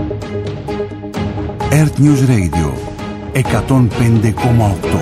Earth News Radio 105,8.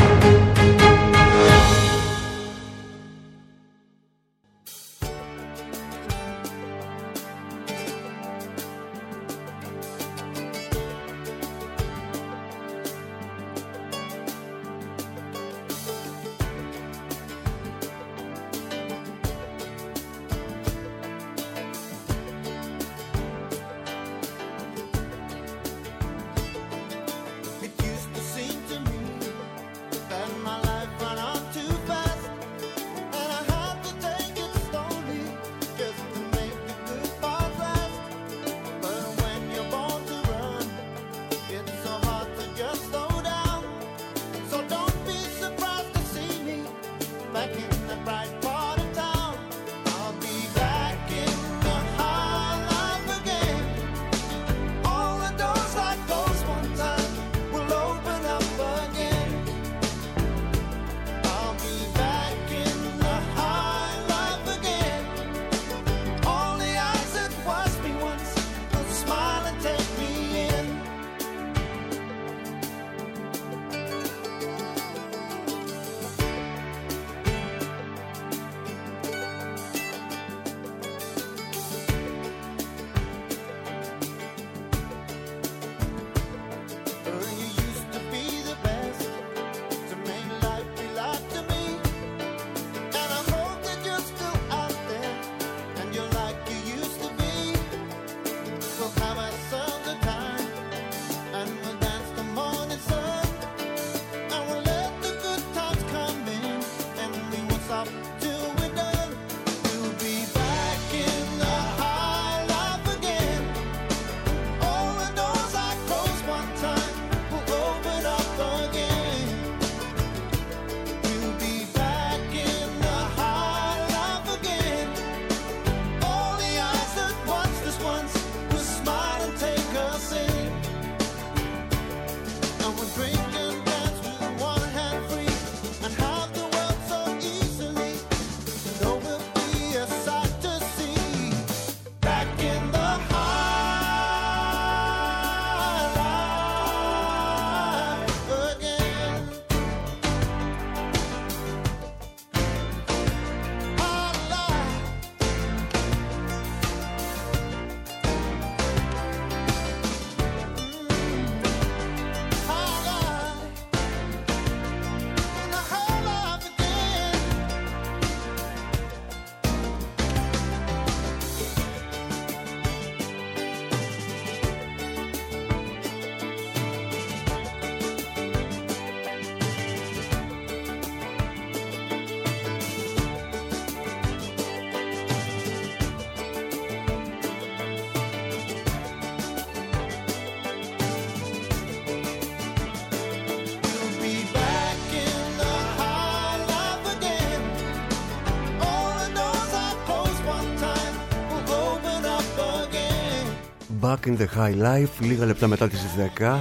Back in the High Life, λίγα λεπτά μετά τις 10.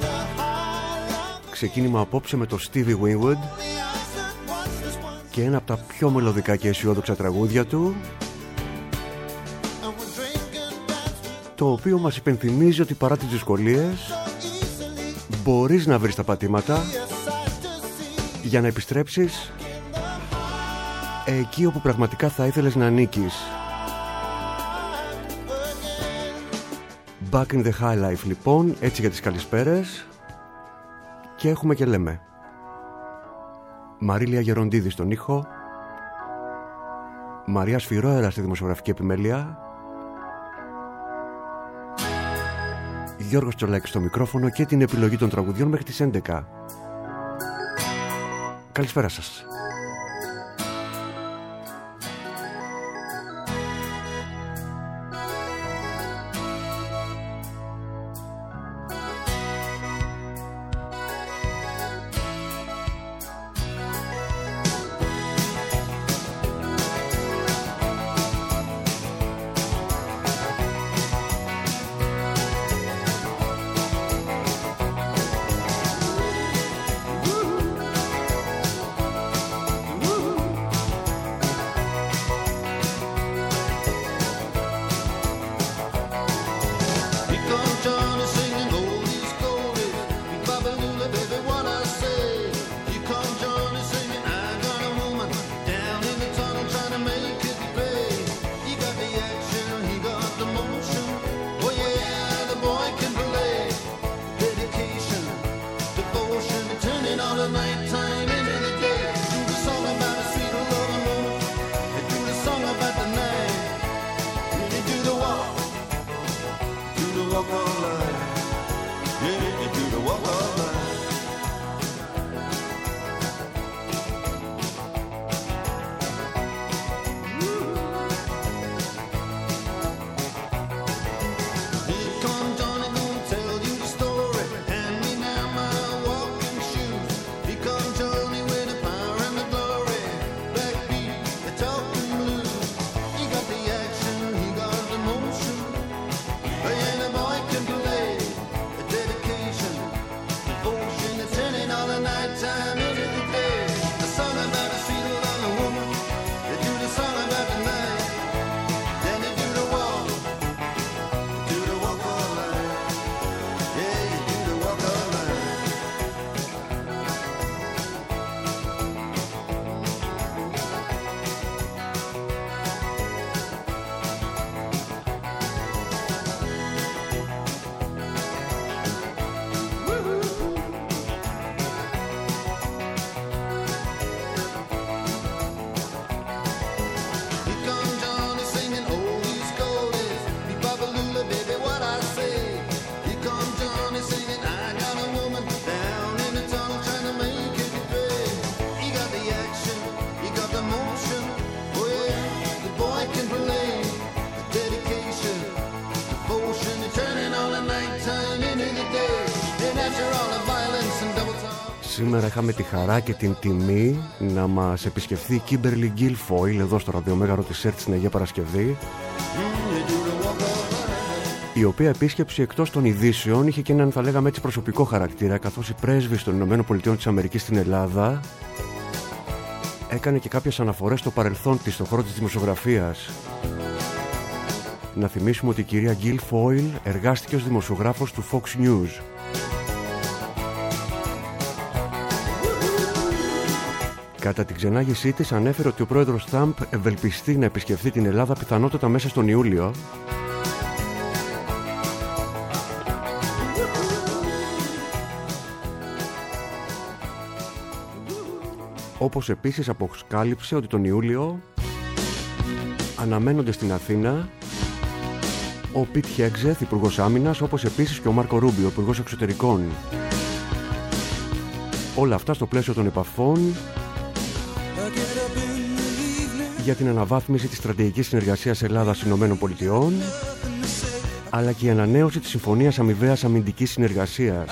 Ξεκίνημα απόψε με το Stevie Winwood και ένα από τα πιο μελωδικά και αισιόδοξα τραγούδια του, το οποίο μας υπενθυμίζει ότι παρά τις δυσκολίες μπορείς να βρεις τα πατήματα για να επιστρέψεις εκεί όπου πραγματικά θα ήθελες να ανήκεις. Back in the High Life λοιπόν, έτσι για τις καλησπέρες. Και έχουμε και λέμε. Μαρίλια Γεροντίδη στον ήχο, Μαρία Σφυρόερα στη δημοσιογραφική επιμέλεια, Γιώργος Τσολάκης στο μικρόφωνο και την επιλογή των τραγουδιών μέχρι τις 11. Καλησπέρα σας. Σήμερα είχαμε τη χαρά και την τιμή να μας επισκεφθεί η Κίμπερλι Γκίλφόιλ εδώ στο ραδιομέγαρο της ΕΡΤ στην Αγία Παρασκευή, η οποία επίσκεψη εκτός των ειδήσεων είχε και έναν, θα λέγαμε έτσι, προσωπικό χαρακτήρα, καθώς η πρέσβης των ΗΠΑ στην Ελλάδα έκανε και κάποιες αναφορές στο παρελθόν της, στον χώρο της δημοσιογραφίας. Να θυμίσουμε ότι η κυρία Γκίλφόιλ εργάστηκε ως δημοσιογράφος του Fox News. Κατά την ξενάγησή της ανέφερε ότι ο πρόεδρος Τραμπ ευελπιστεί να επισκεφθεί την Ελλάδα πιθανότατα μέσα στον Ιούλιο, όπως επίσης αποκάλυψε ότι τον Ιούλιο αναμένονται στην Αθήνα ο Πιτ Χέγκζεθ, υπουργός άμυνας, όπως επίσης και ο Μάρκο Ρούμπιο, υπουργός εξωτερικών. Όλα αυτά στο πλαίσιο των επαφών για την αναβάθμιση της στρατηγικής συνεργασίας Ελλάδας-ΗΠΑ, αλλά και η ανανέωση της Συμφωνίας Αμοιβαίας Αμυντικής Συνεργασίας.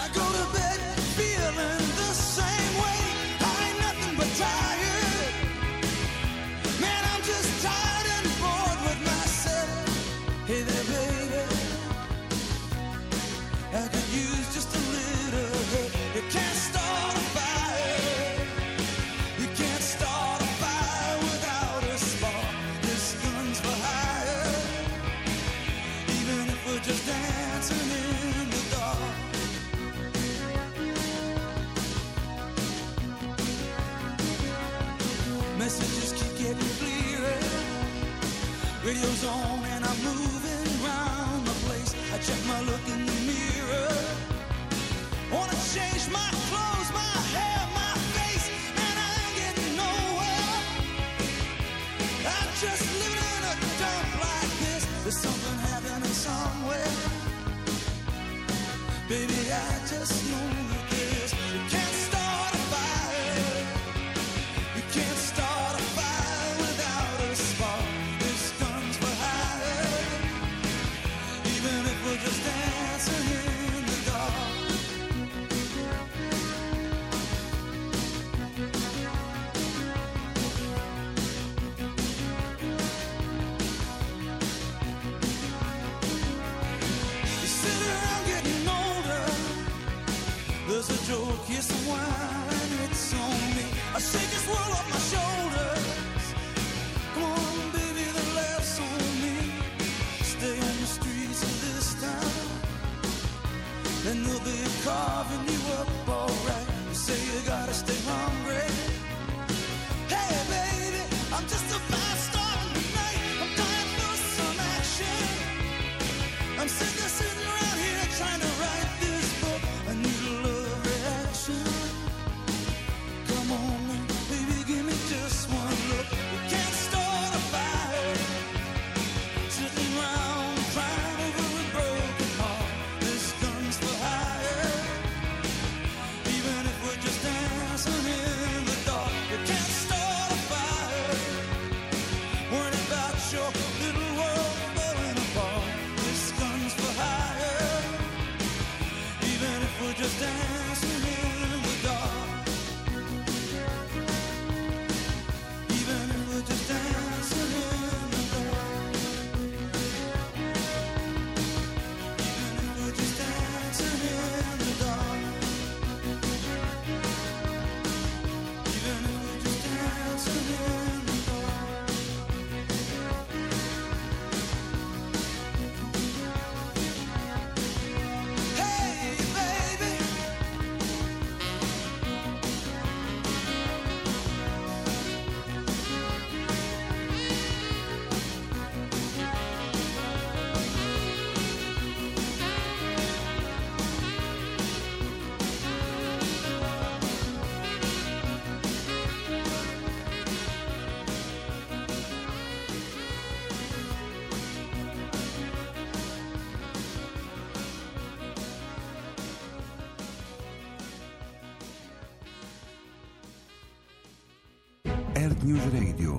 Earth News Radio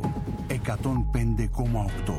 105,8.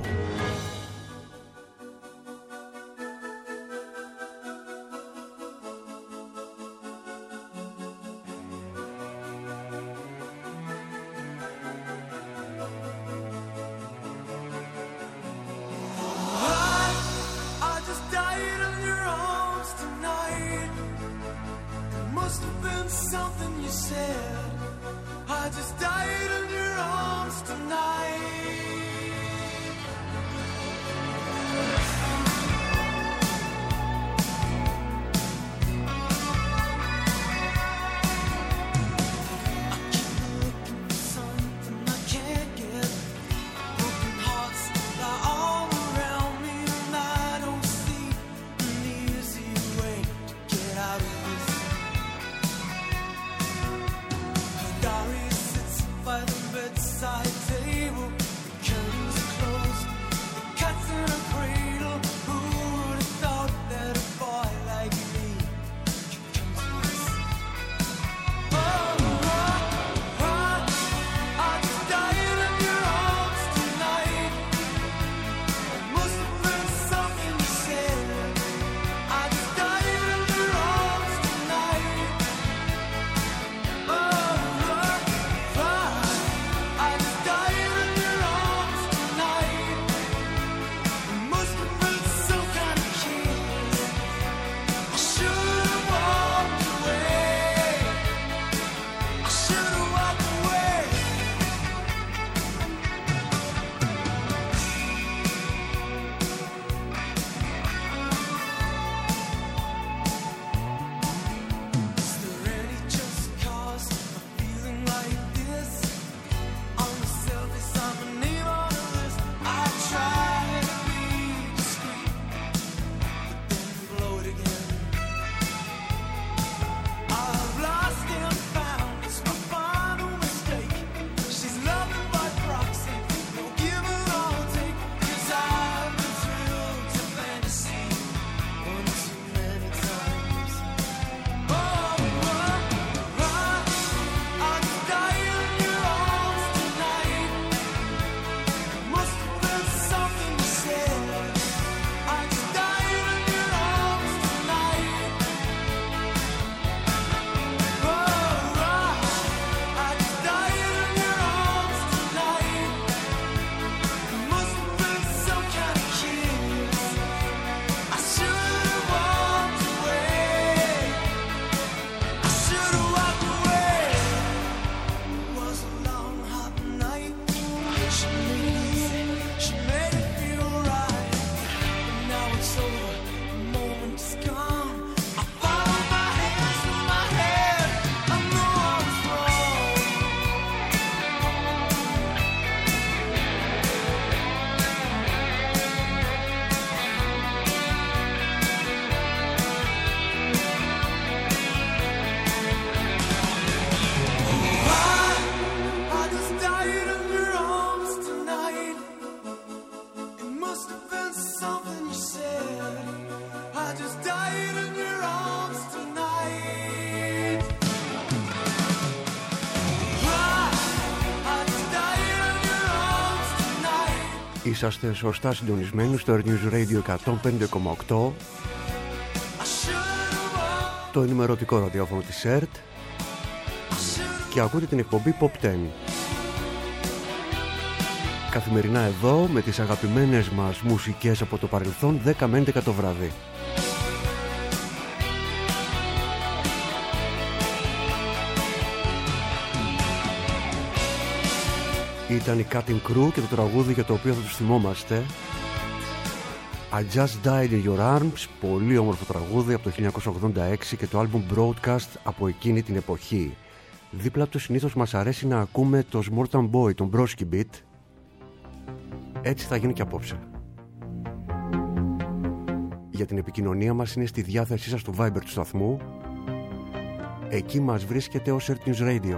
Είσαστε σωστά συντονισμένοι στο Air News Radio 105,8, το ενημερωτικό ραδιόφωνο της ΕΡΤ, και ακούτε την εκπομπή Pop 10. Καθημερινά εδώ με τις αγαπημένες μας μουσικές από το παρελθόν 10 με 11 το βράδυ. Ήταν η Cutting Crew και το τραγούδι για το οποίο θα τους θυμόμαστε, I Just Died in Your Arms, πολύ όμορφο τραγούδι από το 1986 και το album Broadcast από εκείνη την εποχή. Δίπλα του συνήθως μας αρέσει να ακούμε το Smorton Boy, τον Broski Beat. Έτσι θα γίνει και απόψε. Για την επικοινωνία μας είναι στη διάθεσή σας το Viber του σταθμού. Εκεί μας βρίσκεται ως Earth News Radio.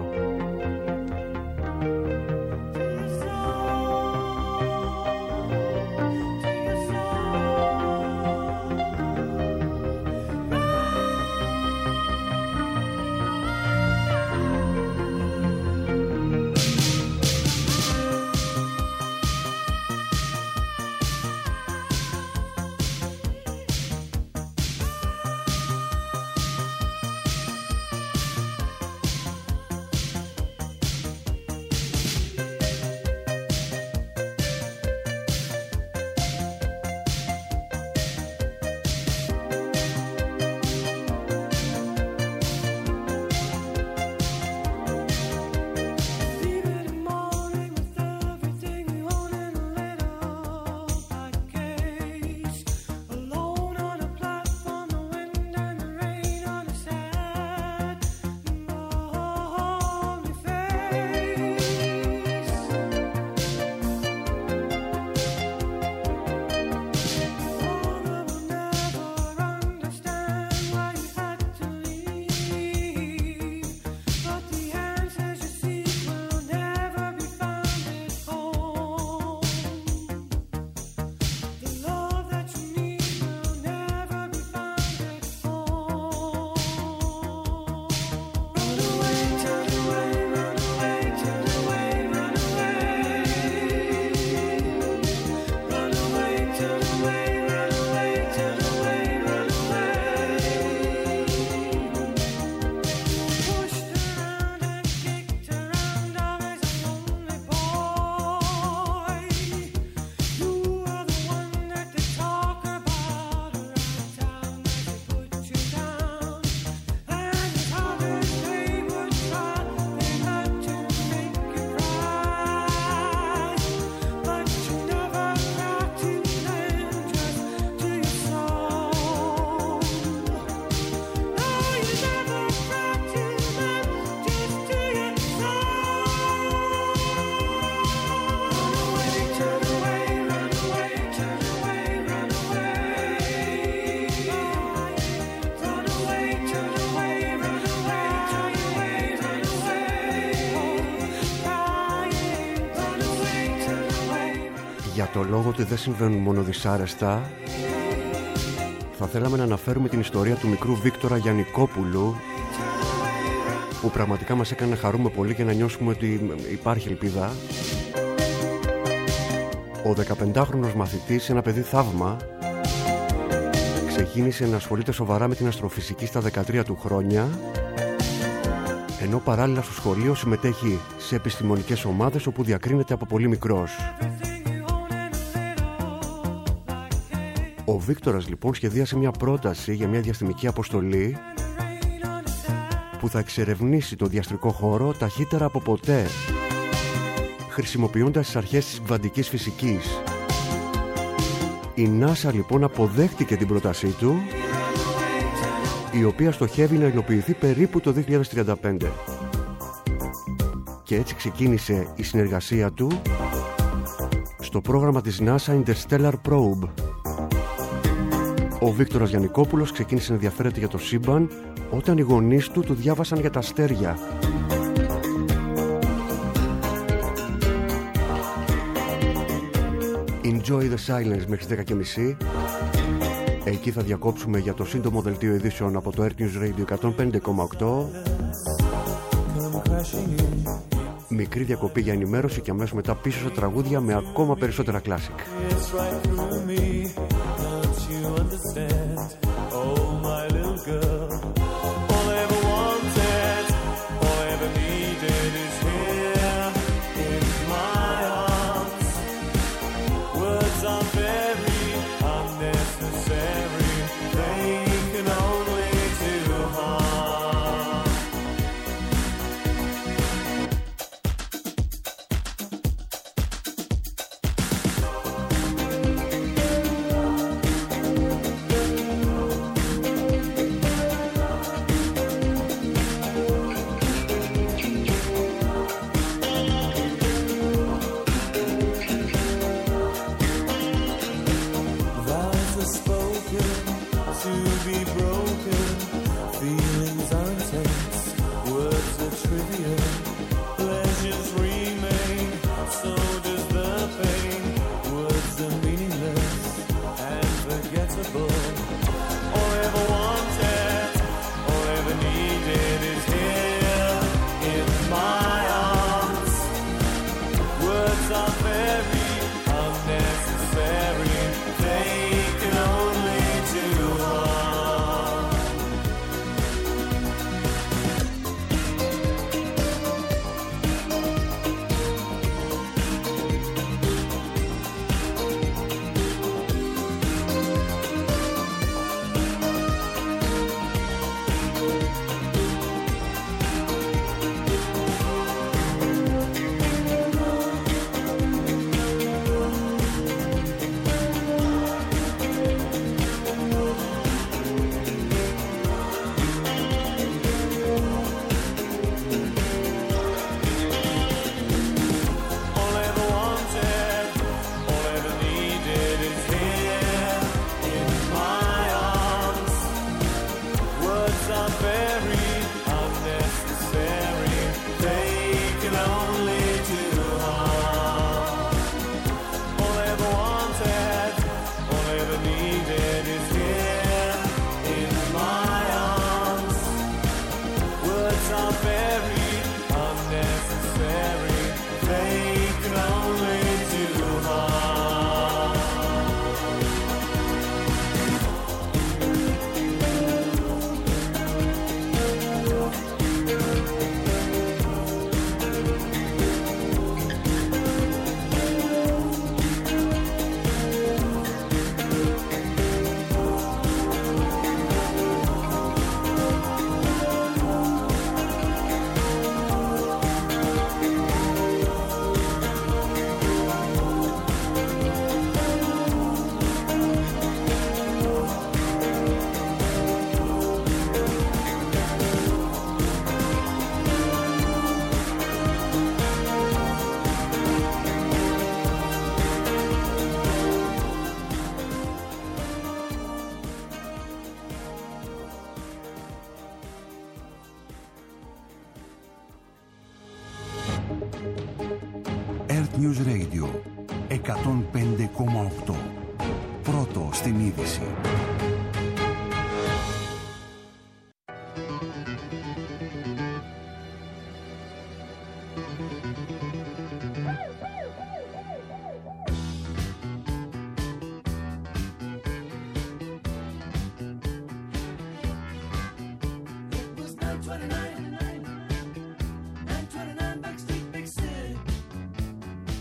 Για το λόγο ότι δεν συμβαίνουν μόνο δυσάρεστα, θα θέλαμε να αναφέρουμε την ιστορία του μικρού Βίκτορα Γιαννικόπουλου, που πραγματικά μας έκανε να χαρούμε πολύ και να νιώσουμε ότι υπάρχει ελπίδα. Ο 15χρονος μαθητής, ένα παιδί θαύμα, ξεκίνησε να ασχολείται σοβαρά με την αστροφυσική στα 13 του χρόνια, ενώ παράλληλα στο σχολείο συμμετέχει σε επιστημονικές ομάδες όπου διακρίνεται από πολύ μικρός. Ο Βίκτορας λοιπόν σχεδίασε μια πρόταση για μια διαστημική αποστολή που θα εξερευνήσει το διαστρικό χώρο ταχύτερα από ποτέ, χρησιμοποιώντας τις αρχές της κβαντικής φυσικής. Η NASA λοιπόν αποδέχτηκε την πρότασή του, η οποία στοχεύει να υλοποιηθεί περίπου το 2035. Και έτσι ξεκίνησε η συνεργασία του στο πρόγραμμα της NASA Interstellar Probe. Ο Βίκτορας Γιαννικόπουλος ξεκίνησε να ενδιαφέρεται για το σύμπαν όταν οι γονείς του διάβασαν για τα αστέρια. Enjoy the silence μέχρι 10:30. Εκεί θα διακόψουμε για το σύντομο δελτίο ειδήσεων από το Air News Radio 105,8 Μικρή διακοπή για ενημέρωση και αμέσως μετά πίσω στα τραγούδια με ακόμα περισσότερα classic. News Radio 105,8. Πρώτο στην είδηση.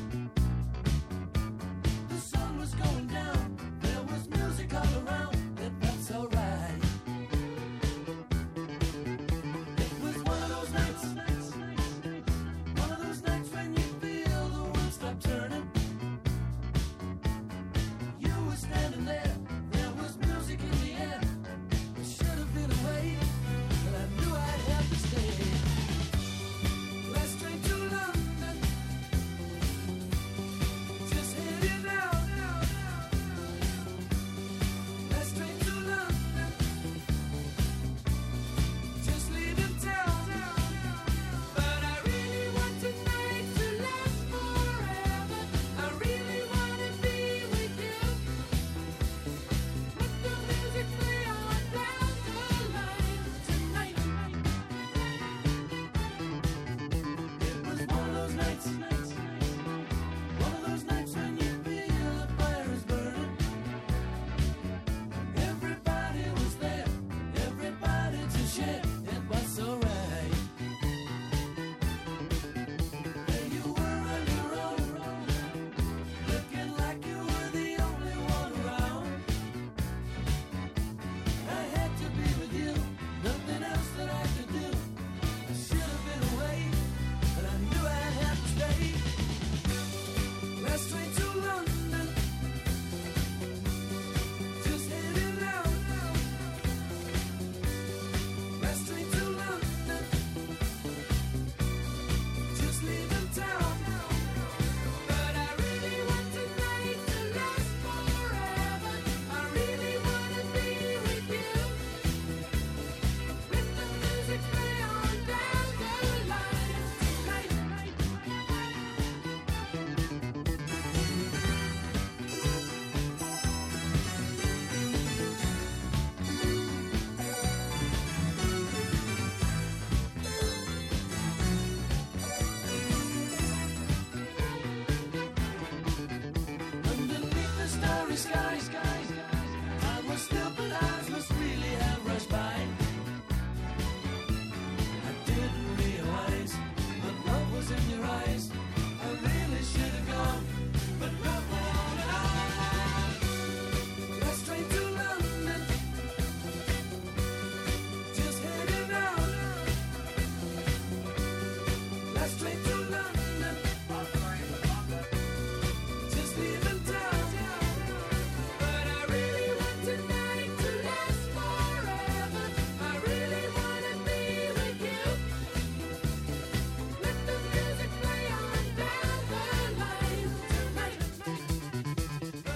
Going down, there was music all around.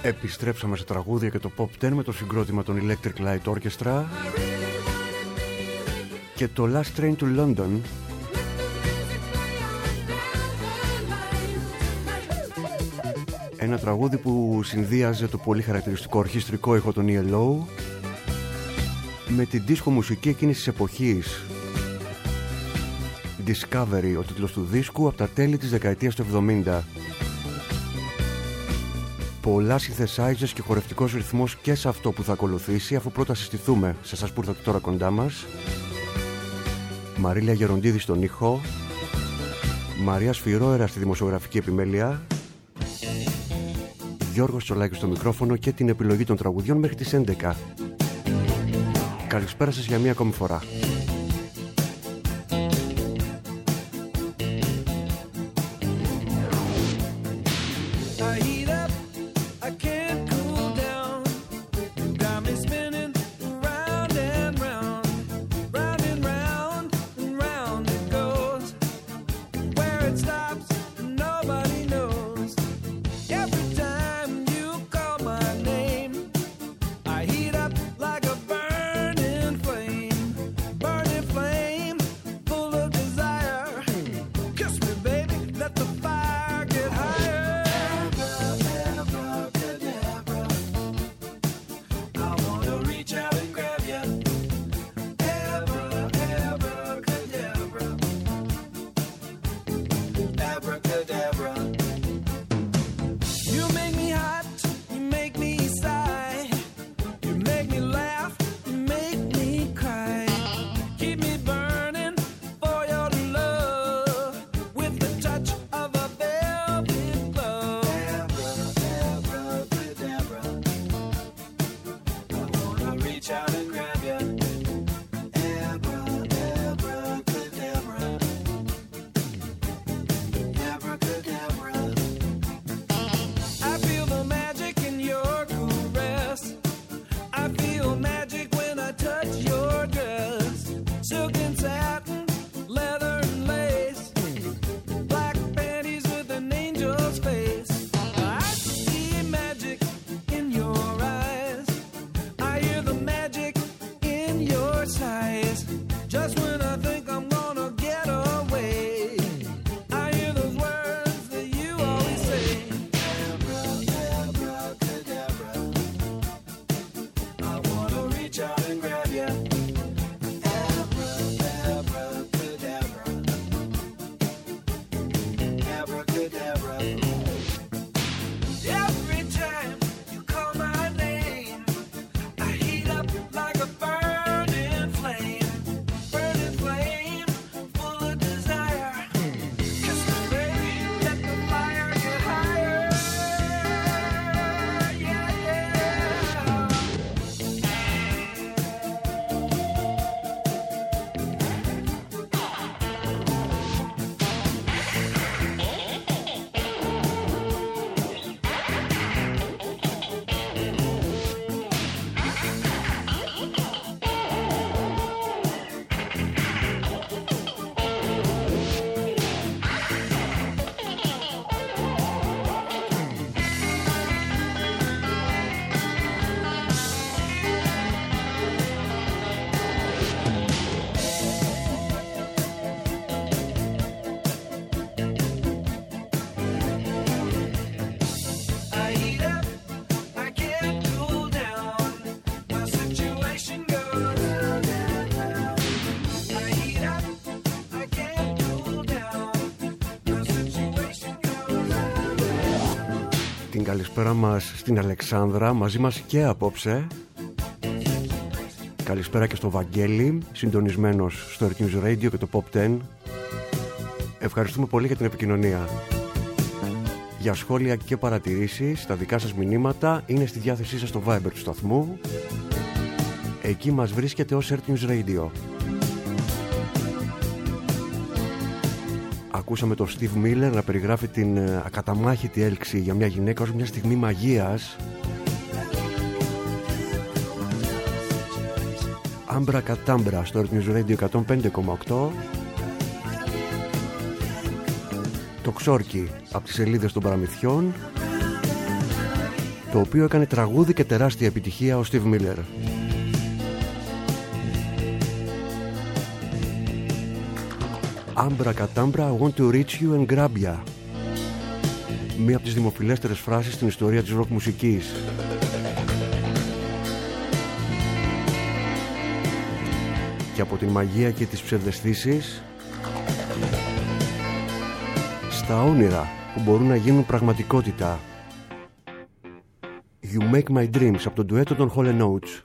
Επιστρέψαμε σε τραγούδια και το Pop 10 με το συγκρότημα των Electric Light Orchestra και το Last Train to London. Ένα τραγούδι που συνδύαζε το πολύ χαρακτηριστικό ορχιστρικό ήχο των ELO με την δίσκο μουσική εκείνης της εποχής. Discovery, ο τίτλος του δίσκου, από τα τέλη της δεκαετίας του 70. Πολλά synthesizers και χορευτικός ρυθμός και σε αυτό που θα ακολουθήσει, αφού πρώτα συστηθούμε σε εσάς που ήρθατε τώρα κοντά μας. Μαρίλια Γεροντίδη στον ήχο, Μαρία Σφυρόερα στη δημοσιογραφική επιμέλεια, Γιώργος Τσολάκης στο μικρόφωνο και την επιλογή των τραγουδιών μέχρι τις 11. Καλησπέρα σας για μία ακόμη φορά. Καλησπέρα μας στην Αλεξάνδρα, μαζί μας και απόψε. Καλησπέρα και στο Βαγγέλη, συντονισμένος στο Earth News Radio και το Pop 10. Ευχαριστούμε πολύ για την επικοινωνία. Για σχόλια και παρατηρήσεις, τα δικά σας μηνύματα είναι στη διάθεσή σας στο Viber του σταθμού. Εκεί μας βρίσκεται ως Earth News Radio. Ακούσαμε τον Steve Miller να περιγράφει την ακαταμάχητη έλξη για μια γυναίκα ως μια στιγμή μαγείας. Άμπρα Κατάμπρα στο Earth News Radio 105,8. Το Ξόρκι από τις σελίδες των παραμυθιών. το οποίο έκανε τραγούδι και τεράστια επιτυχία ο Steve Miller. Abracadabra, I want to reach you and grab ya. Μία από τις δημοφιλέστερες φράσεις στην ιστορία της ροκ μουσικής. Και από την μαγεία και τις ψευδαισθήσεις στα όνειρα που μπορούν να γίνουν πραγματικότητα. You Make My Dreams από τον ντουέτο των Hall & Oates.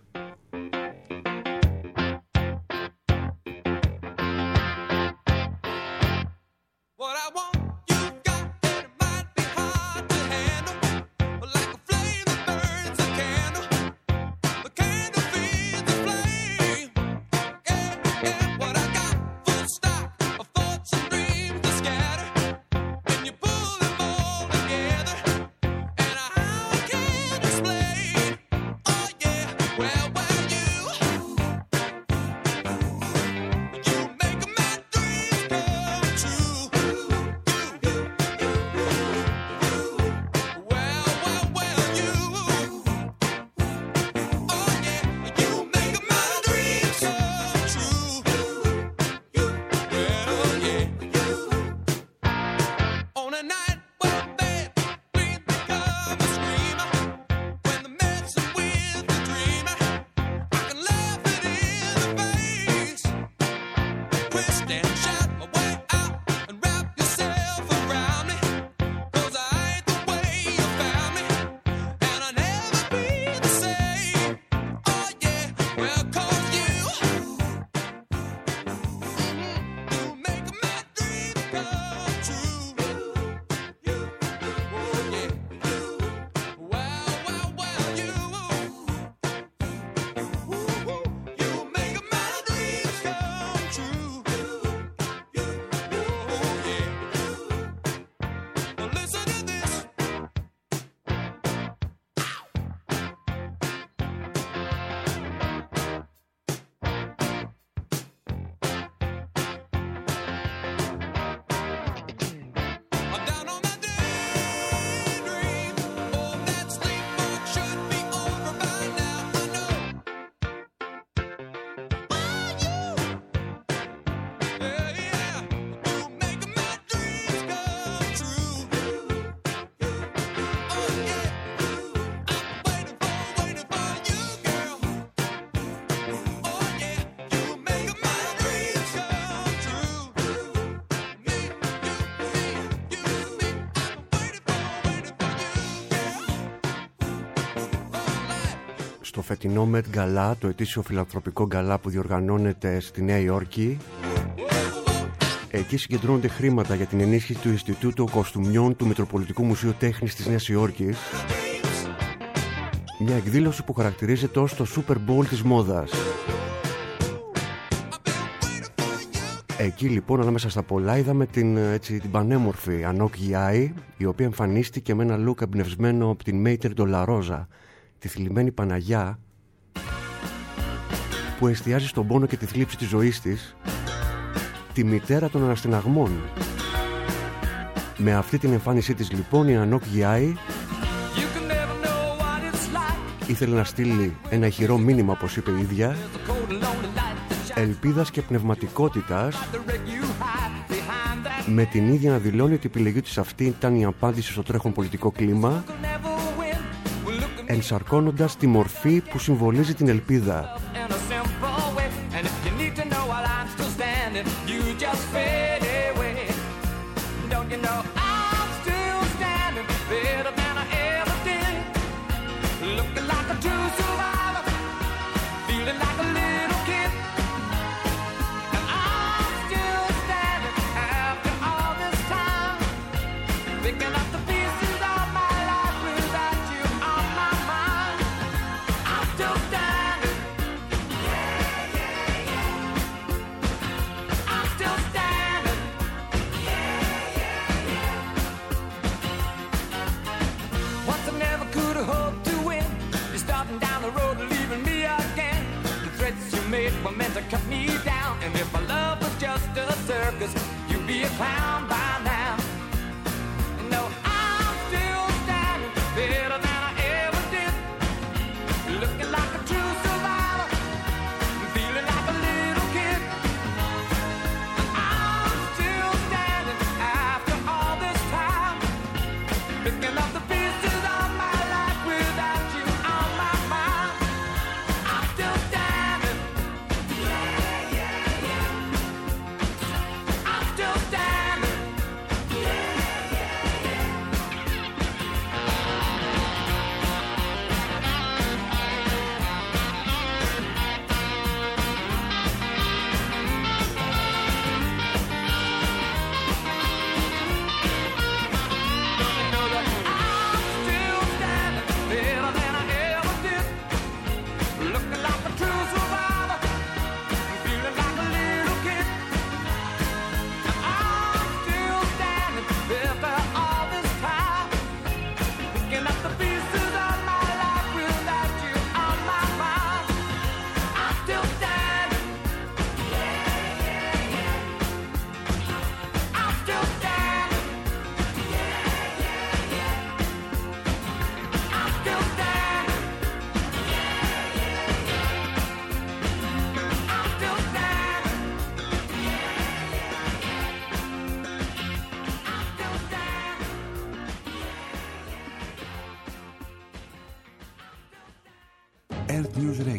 Στο φετινό Met Gala, το ετήσιο φιλανθρωπικό γκαλά που διοργανώνεται στη Νέα Υόρκη, εκεί συγκεντρώνονται χρήματα για την ενίσχυση του Ινστιτούτου Κοστούμιών του Μητροπολιτικού Μουσείου Τέχνης της Νέας Υόρκης, μια εκδήλωση που χαρακτηρίζεται ως το Super Bowl της μόδας. Εκεί λοιπόν ανάμεσα στα πολλά είδαμε την πανέμορφη Ανόκ Γιάη, η οποία εμφανίστηκε με ένα look εμπνευσμένο από την Μέιτερ Ντολαρόζα, τη θλιμμένη Παναγιά που εστιάζει στον πόνο και τη θλίψη της ζωής της, τη μητέρα των αναστηναγμών. Με αυτή την εμφάνισή της λοιπόν η Ανόκ Γιάη ήθελε να στείλει ένα ηχηρό μήνυμα, όπως είπε η ίδια, ελπίδας και πνευματικότητας, με την ίδια να δηλώνει ότι η επιλογή της αυτή ήταν η απάντηση στο τρέχον πολιτικό κλίμα, ενσαρκώνοντας τη μορφή που συμβολίζει την ελπίδα. Were meant to cut me down, and if my love was just a circus, you'd be a clown by now. No, I'm still standing better than I ever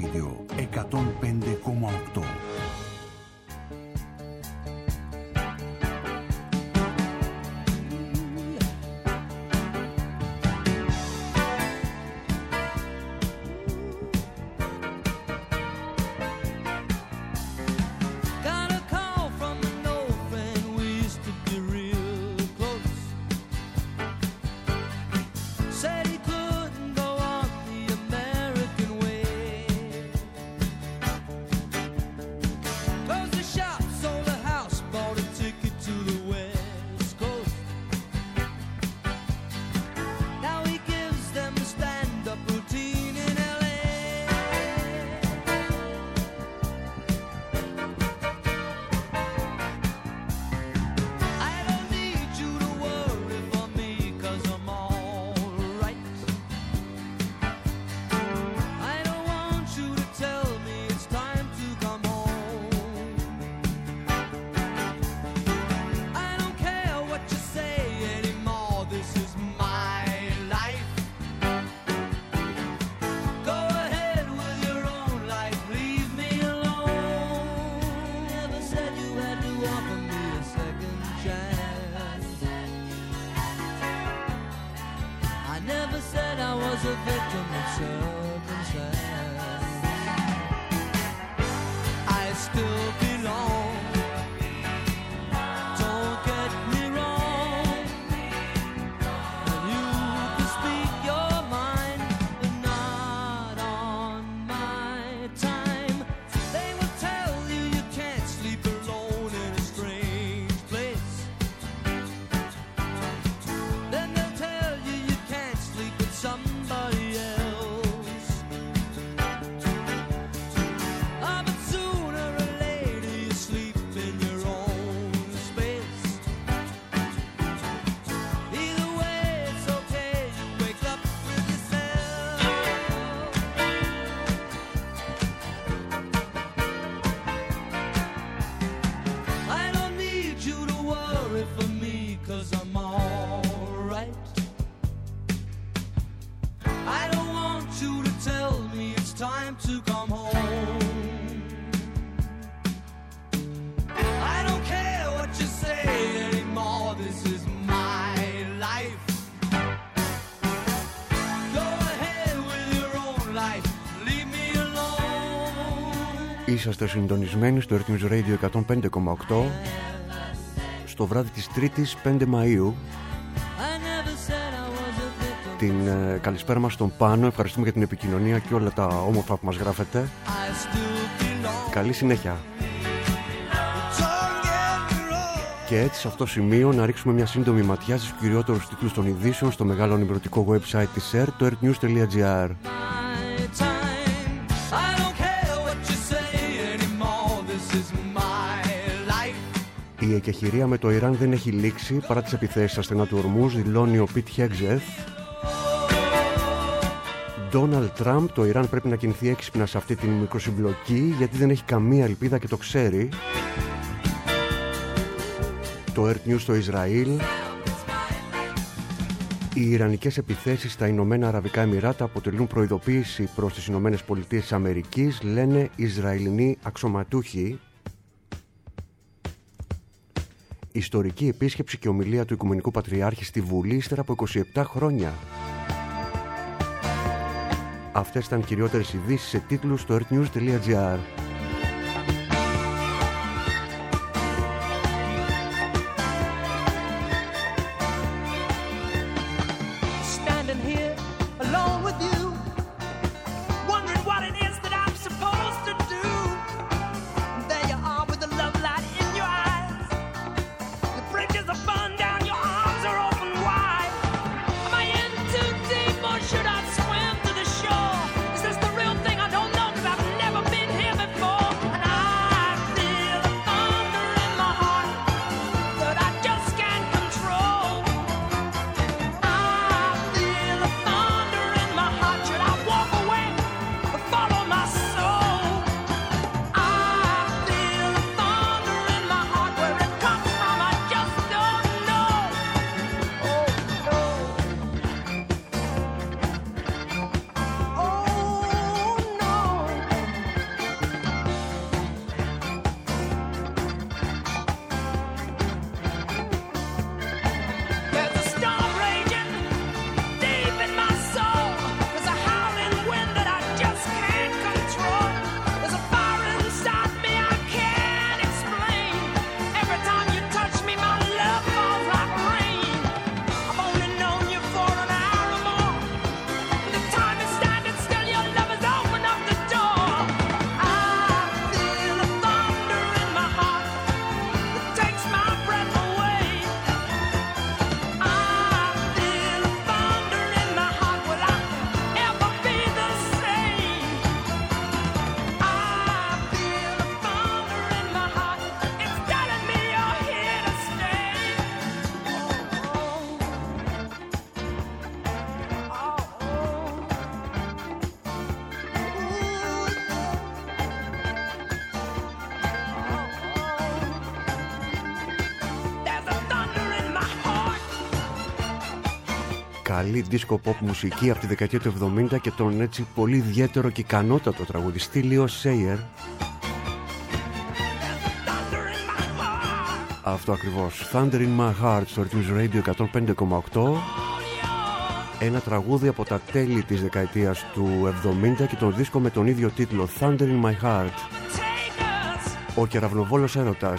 Radio 105,8. Είσαστε συντονισμένοι στο Earth News Radio 105,8 στο βράδυ της 3ης 5 Μαΐου. Την καλησπέρα μας στον Πάνο. Ευχαριστούμε για την επικοινωνία και όλα τα όμορφα που μας γράφετε. Καλή συνέχεια. Και έτσι σε αυτό το σημείο να ρίξουμε μια σύντομη ματιά στους κυριότερους τίτλους των ειδήσεων στο μεγάλο ενημερωτικό website της ΕΡΤ, το earthnews.gr. Η εκεχηρία με το Ιράν δεν έχει λήξει παρά τις επιθέσεις στα στενά του Ορμούζ, δηλώνει ο Πιτ Χέγζεθ. Ντόναλντ Τραμπ, το Ιράν πρέπει να κινηθεί έξυπνα σε αυτή την μικροσυμπλοκή γιατί δεν έχει καμία ελπίδα και το ξέρει. Το Earth News στο Ισραήλ. Οι ιρανικές επιθέσεις στα Ηνωμένα Αραβικά Εμιράτα αποτελούν προειδοποίηση προς τις Ηνωμένες Πολιτείες της Αμερικής, λένε Ισραηλινοί αξιωματούχοι. Ιστορική επίσκεψη και ομιλία του Οικουμενικού Πατριάρχη στη Βουλή ύστερα από 27 χρόνια. Αυτές ήταν κυριότερες ειδήσεις σε τίτλους στο earthnews.gr. Should I swim to the shore? Is this the real thing? I don't know, 'cause I've never been here before. καλή disco pop μουσική από τη δεκαετία του 70 και τον έτσι πολύ ιδιαίτερο και ικανότατο τραγουδιστή Leo Sayer. Αυτό ακριβώς, Thunder in My Heart στο Rhythms Radio 105,8. Ένα τραγούδι από τα τέλη της δεκαετίας του 70 και τον δίσκο με τον ίδιο τίτλο, Thunder in My Heart. Ο κεραυνοβόλος έρωτας.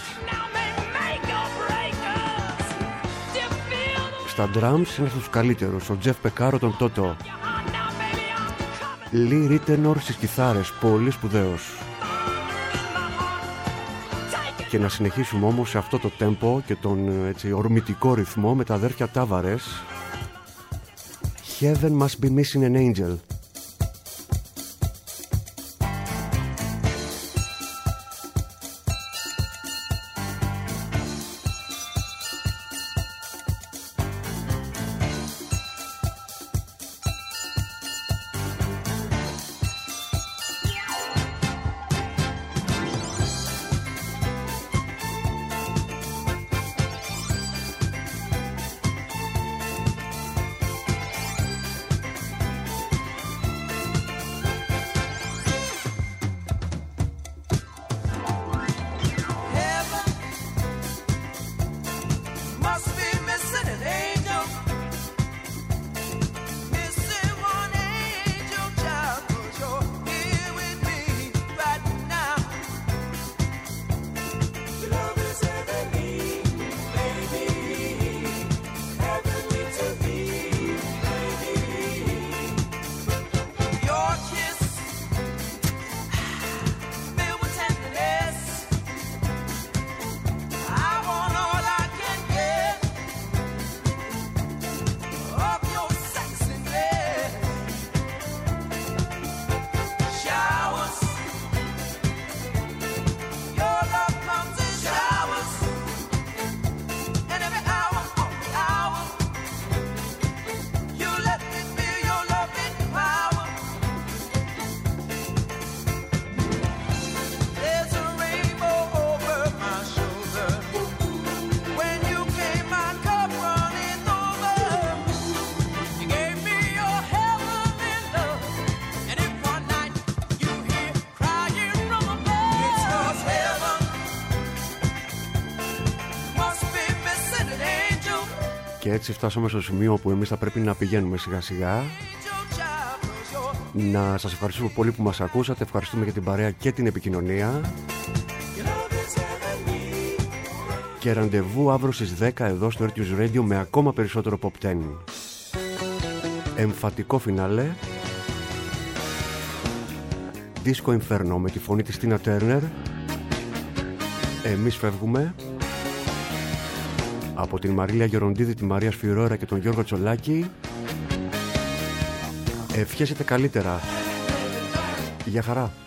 Στα drums είναι στους καλύτερους, ο Jeff Beccaro τον Toto. Lee Ritenour στις κιθάρες, πολύ σπουδαίος. Και να συνεχίσουμε όμως σε αυτό το tempo και τον έτσι ορμητικό ρυθμό με τα αδέρφια Tavares. Heaven must be missing an angel. Και έτσι φτάσαμε στο σημείο που εμείς θα πρέπει να πηγαίνουμε σιγά σιγά. Να σας ευχαριστούμε πολύ που μας ακούσατε. Ευχαριστούμε για την παρέα και την επικοινωνία. Και ραντεβού αύριο στις 10 εδώ στο Rhythms Radio με ακόμα περισσότερο Pop 10. Εμφατικό φινάλε. Disco Inferno με τη φωνή της Tina Turner. Εμείς φεύγουμε. Από την Μαρίλια Γεροντίδη, τη Μαρία Σφυρόρα και τον Γιώργο Τσολάκη. Ευχέσετε καλύτερα. Γεια χαρά.